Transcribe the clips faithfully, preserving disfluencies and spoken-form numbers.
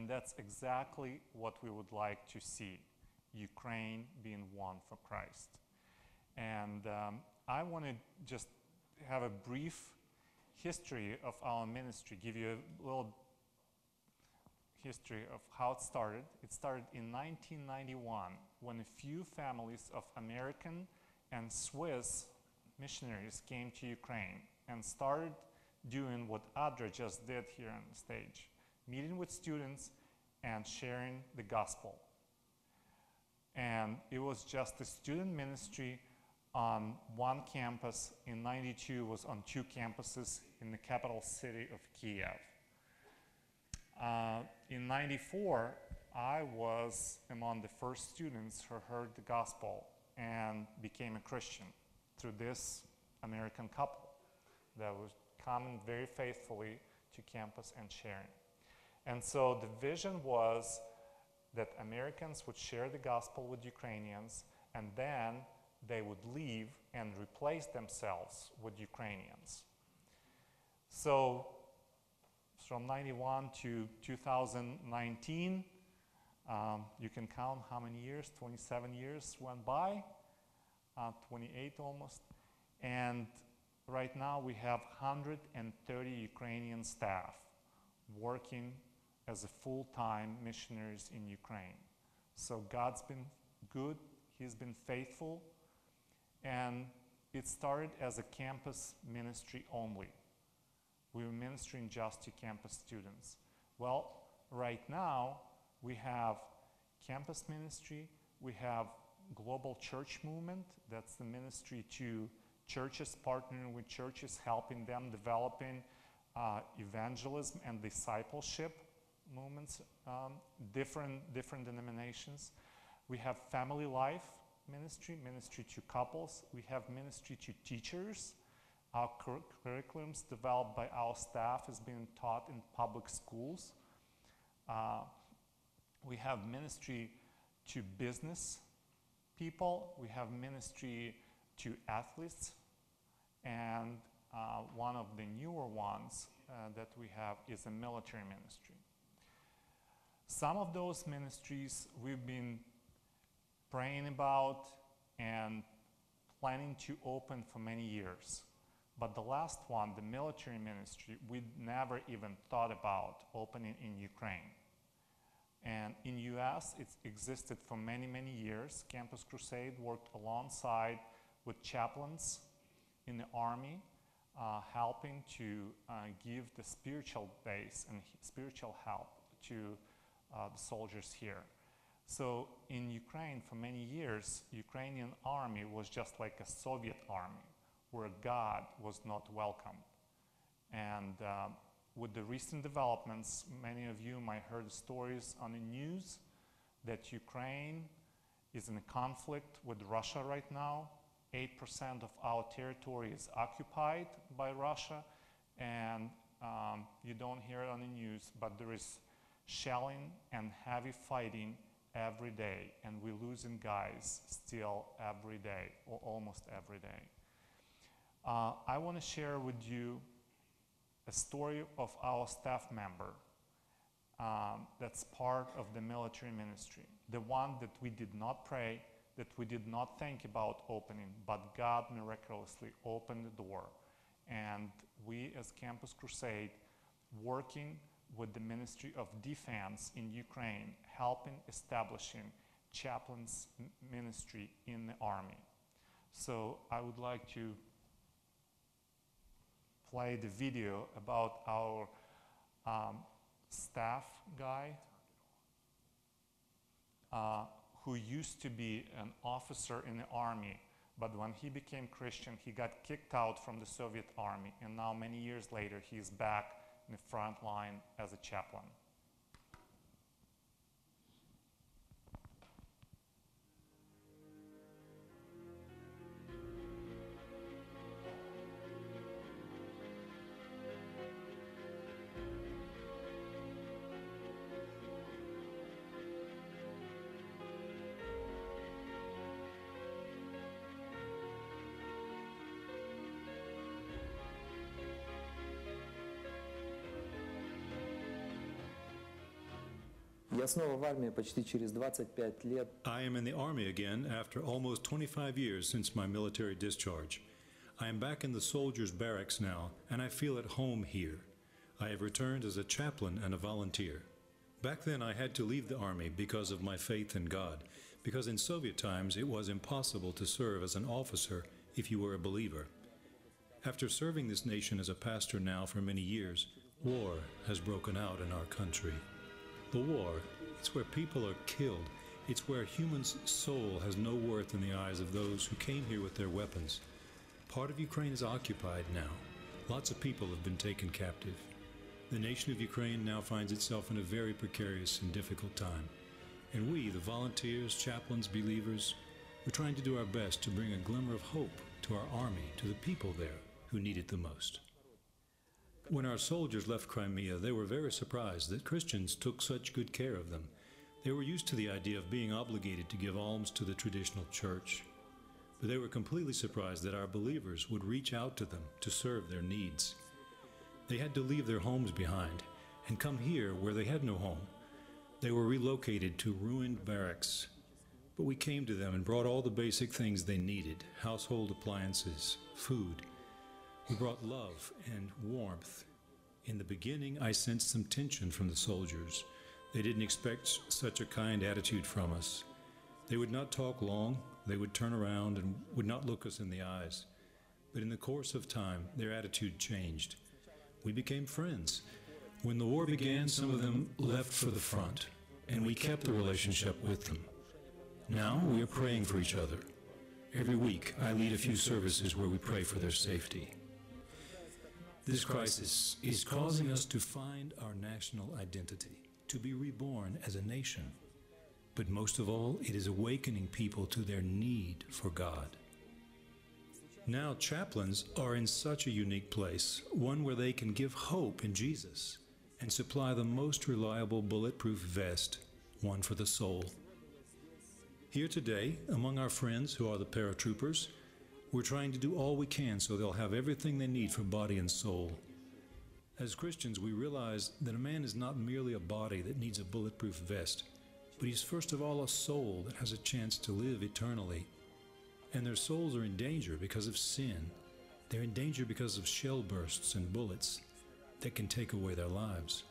And that's exactly what we would like to see, Ukraine being won for Christ. And um, I want to just have a brief history of our ministry, give you a little history of how it started. It started in nineteen ninety-one when a few families of American and Swiss missionaries came to Ukraine and started doing what Adra just did here on the stage, meeting with students and sharing the gospel. And it was just a student ministry on one campus. In ninety-two was on two campuses in the capital city of Kiev. Uh, in ninety-four, I was among the first students who heard the gospel and became a Christian through this American couple that was coming very faithfully to campus and sharing. And so the vision was that Americans would share the gospel with Ukrainians, and then they would leave and replace themselves with Ukrainians. So from ninety-one to two thousand nineteen, um, you can count how many years, twenty-seven years went by, uh, twenty-eight almost. And right now we have one hundred thirty Ukrainian staff working as a full-time missionaries in Ukraine. So God's been good, He's been faithful, and it started as a campus ministry only. We were ministering just to campus students. Well, right now we have campus ministry, we have global church movement, that's the ministry to churches, partnering with churches, helping them developing uh, evangelism and discipleship movements, um, different, different denominations. We have family life ministry, ministry to couples. We have ministry to teachers. Our cur curriculums developed by our staff is being taught in public schools. Uh, we have ministry to business people. We have ministry to athletes. And uh, one of the newer ones uh, that we have is a military ministry. Some of those ministries we've been praying about and planning to open for many years. But the last one, the military ministry, we never even thought about opening in Ukraine. And in U S, it's existed for many, many years. Campus Crusade worked alongside with chaplains in the army, uh, helping to uh, give the spiritual base and spiritual help to uh, the soldiers here. So in Ukraine, for many years, Ukrainian army was just like a Soviet army, where God was not welcome. And uh, with the recent developments, many of you might heard stories on the news that Ukraine is in a conflict with Russia right now. eight percent of our territory is occupied by Russia, and um, you don't hear it on the news, but there is shelling and heavy fighting every day, and we're losing guys still every day, or almost every day. Uh, I want to share with you a story of our staff member um, that's part of the military ministry, the one that we did not pray, that we did not think about opening, but God miraculously opened the door. And we as Campus Crusade, working with the Ministry of Defense in Ukraine, helping establishing chaplains ministry in the army. So I would like to play the video about our um, staff guy uh, who used to be an officer in the army, but when he became Christian, he got kicked out from the Soviet army, and now many years later, he's back in the front line as a chaplain. Я снова в армии почти через двадцать пять лет. I am in the Army again after almost twenty-five years since my military discharge. I am back in the soldiers' barracks now, and I feel at home here. I have returned as a chaplain and a volunteer. Back then I had to leave the Army because of my faith in God, because in Soviet times it was impossible to serve as an officer if you were a believer. After serving this nation as a pastor now for many years, war has broken out in our country. The war, it's where people are killed. It's where a human's soul has no worth in the eyes of those who came here with their weapons. Part of Ukraine is occupied now. Lots of people have been taken captive. The nation of Ukraine now finds itself in a very precarious and difficult time. And we, the volunteers, chaplains, believers, we're trying to do our best to bring a glimmer of hope to our army, to the people there who need it the most. When our soldiers left Crimea, they were very surprised that Christians took such good care of them. They were used to the idea of being obligated to give alms to the traditional church. But they were completely surprised that our believers would reach out to them to serve their needs. They had to leave their homes behind and come here where they had no home. They were relocated to ruined barracks. But we came to them and brought all the basic things they needed: household appliances, food. We brought love and warmth. In the beginning, I sensed some tension from the soldiers. They didn't expect such a kind attitude from us. They would not talk long. They would turn around and would not look us in the eyes. But in the course of time, their attitude changed. We became friends. When the war began, some of them left for the front, and we kept the relationship with them. Now we are praying for each other. Every week, I lead a few services where we pray for their safety. This crisis is causing us to find our national identity, to be reborn as a nation. But most of all, it is awakening people to their need for God. Now chaplains are in such a unique place, one where they can give hope in Jesus and supply the most reliable bulletproof vest, one for the soul. Here today, among our friends who are the paratroopers, we're trying to do all we can so they'll have everything they need for body and soul. As Christians, we realize that a man is not merely a body that needs a bulletproof vest, but he's first of all a soul that has a chance to live eternally. And their souls are in danger because of sin. They're in danger because of shell bursts and bullets that can take away their lives.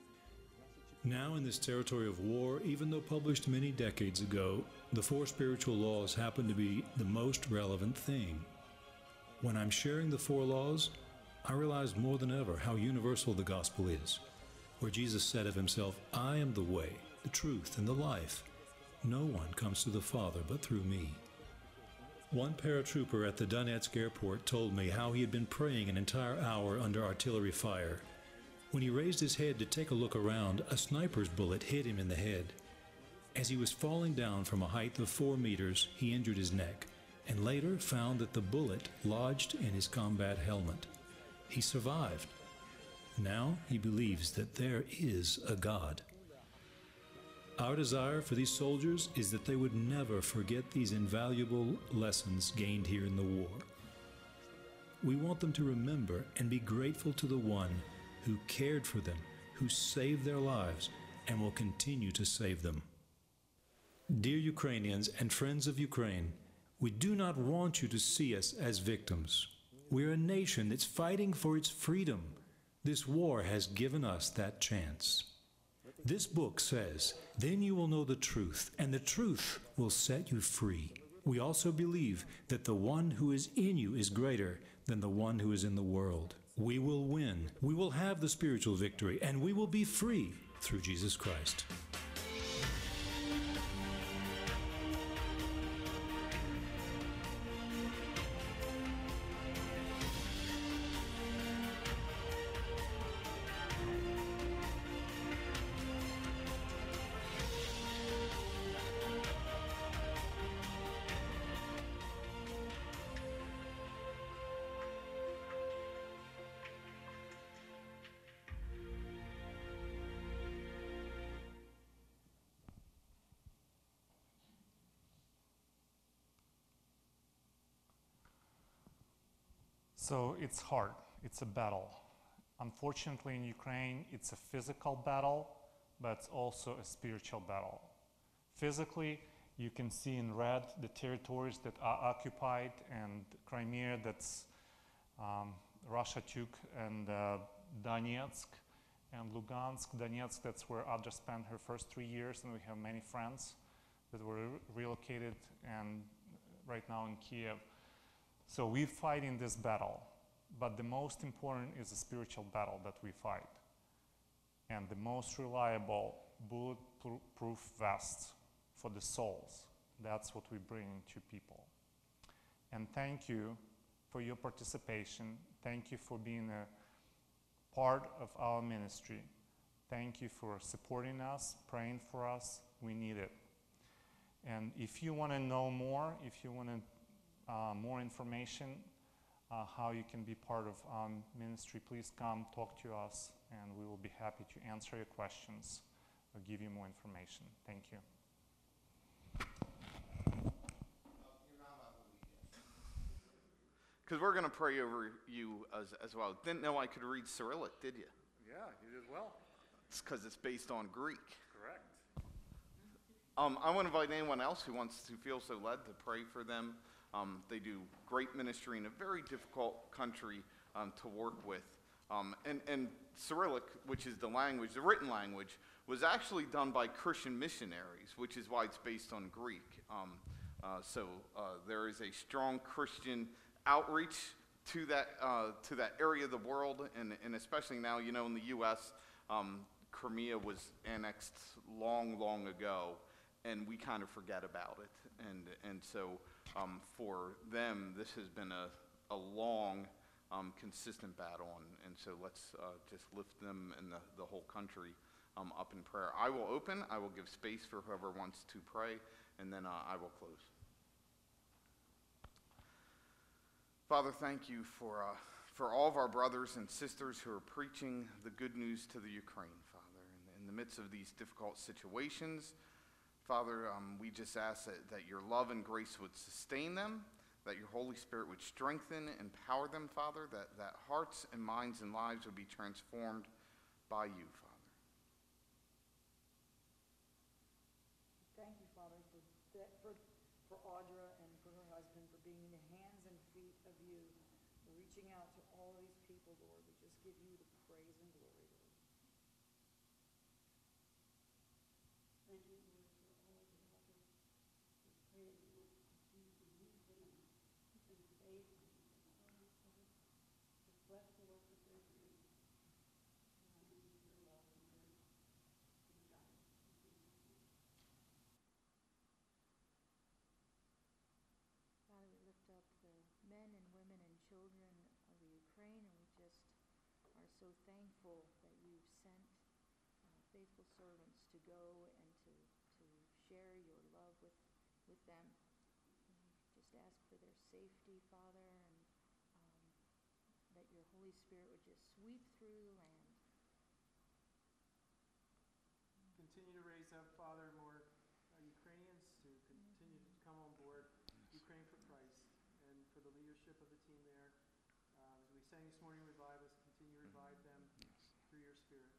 Now in this territory of war, even though published many decades ago, the four spiritual laws happen to be the most relevant thing. When I'm sharing the four laws, I realize more than ever how universal the gospel is, where Jesus said of himself, "I am the way, the truth, and the life. No one comes to the Father but through me." One paratrooper at the Donetsk airport told me how he had been praying an entire hour under artillery fire. When he raised his head to take a look around, a sniper's bullet hit him in the head. As he was falling down from a height of four meters, he injured his neck, and later found that the bullet lodged in his combat helmet. He survived. Now he believes that there is a God. Our desire for these soldiers is that they would never forget these invaluable lessons gained here in the war. We want them to remember and be grateful to the one who cared for them, who saved their lives, and will continue to save them. Dear Ukrainians and friends of Ukraine, we do not want you to see us as victims. We're a nation that's fighting for its freedom. This war has given us that chance. This book says, "Then you will know the truth, and the truth will set you free." We also believe that the one who is in you is greater than the one who is in the world. We will win. We will have the spiritual victory, and we will be free through Jesus Christ. So it's hard, it's a battle. Unfortunately in Ukraine, it's a physical battle but it's also a spiritual battle. Physically, you can see in red the territories that are occupied, and Crimea that's um, Russia took, and uh, Donetsk and Lugansk. Donetsk, that's where Audra spent her first three years, and we have many friends that were re- relocated and right now in Kiev. So we fight in this battle, but the most important is the spiritual battle that we fight. And the most reliable bulletproof vests for the souls, that's what we bring to people. And thank you for your participation. Thank you for being a part of our ministry. Thank you for supporting us, praying for us. We need it. And if you want to know more, if you want to, uh, more information, uh, how you can be part of our ministry, please come talk to us, and we will be happy to answer your questions or give you more information. Thank you. Because we're going to pray over you as, as well. Didn't know I could read Cyrillic, did you? Yeah, you did well. It's because it's based on Greek. Correct. Um, I want to invite anyone else who wants to feel so led to pray for them. Um, they do great ministry in a very difficult country um, to work with. Um, and, and Cyrillic, which is the language, the written language, was actually done by Christian missionaries, which is why it's based on Greek. Um, uh, so uh, there is a strong Christian outreach to that uh, to that area of the world, and, and especially now, you know, in the U S, um, Crimea was annexed long, long ago, and we kind of forget about it. And and so um, for them, this has been a, a long, um, consistent battle, and, and so let's uh, just lift them and the, the whole country um, up in prayer. I will open, I will give space for whoever wants to pray, and then uh, I will close. Father, thank you for, uh, for all of our brothers and sisters who are preaching the good news to the Ukraine, Father. In, in the midst of these difficult situations, Father, um, we just ask that, that your love and grace would sustain them, that your Holy Spirit would strengthen and empower them, Father, that, that hearts and minds and lives would be transformed by you, Father. Thank you, Father, for, that, for, for Audra and for her husband, for being the hands and feet of you, for reaching out to all these people, Lord. We just give you the praise and glory, Lord. Thank you, Lord, for all the helpers. We pray that you will continue to lead them in faith and honor, Lord. Just bless the work that they're doing. And I need your love and grace and guidance. In Jesus' name. Father, we lift up the men and women and children of the Ukraine, and we just are so thankful that you've sent uh, faithful servants to go and to, to share your love with, with them. And we just ask for their safety, Father, and um, that your Holy Spirit would just sweep through the land. Continue to raise up, Father, more uh, Ukrainians to continue to come on board. Ukraine for Christ, and for the leadership of the team there. Uh, as we sang this morning, revive us, continue to revive them through your Spirit.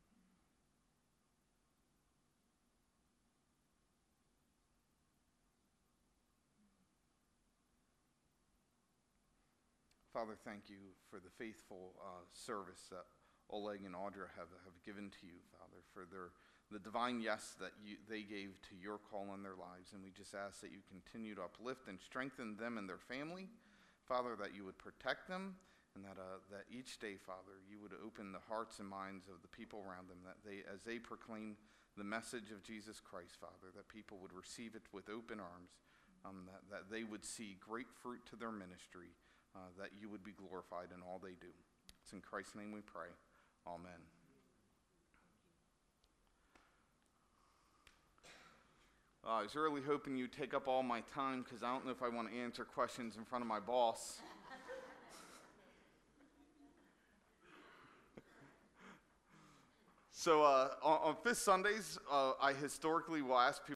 Father, thank you for the faithful uh, service that Oleg and Audra have, have given to you, Father, for their the divine yes that you, they gave to your call in their lives. And we just ask that you continue to uplift and strengthen them and their family, Father, that you would protect them, and that uh, that each day, Father, you would open the hearts and minds of the people around them, that they, as they proclaim the message of Jesus Christ, Father, that people would receive it with open arms, um, that, that they would see great fruit to their ministry, uh, that you would be glorified in all they do. It's in Christ's name we pray. Amen. Uh, I was really hoping you'd take up all my time, because I don't know if I want to answer questions in front of my boss. So uh, on, on Fifth Sundays, uh, I historically will ask people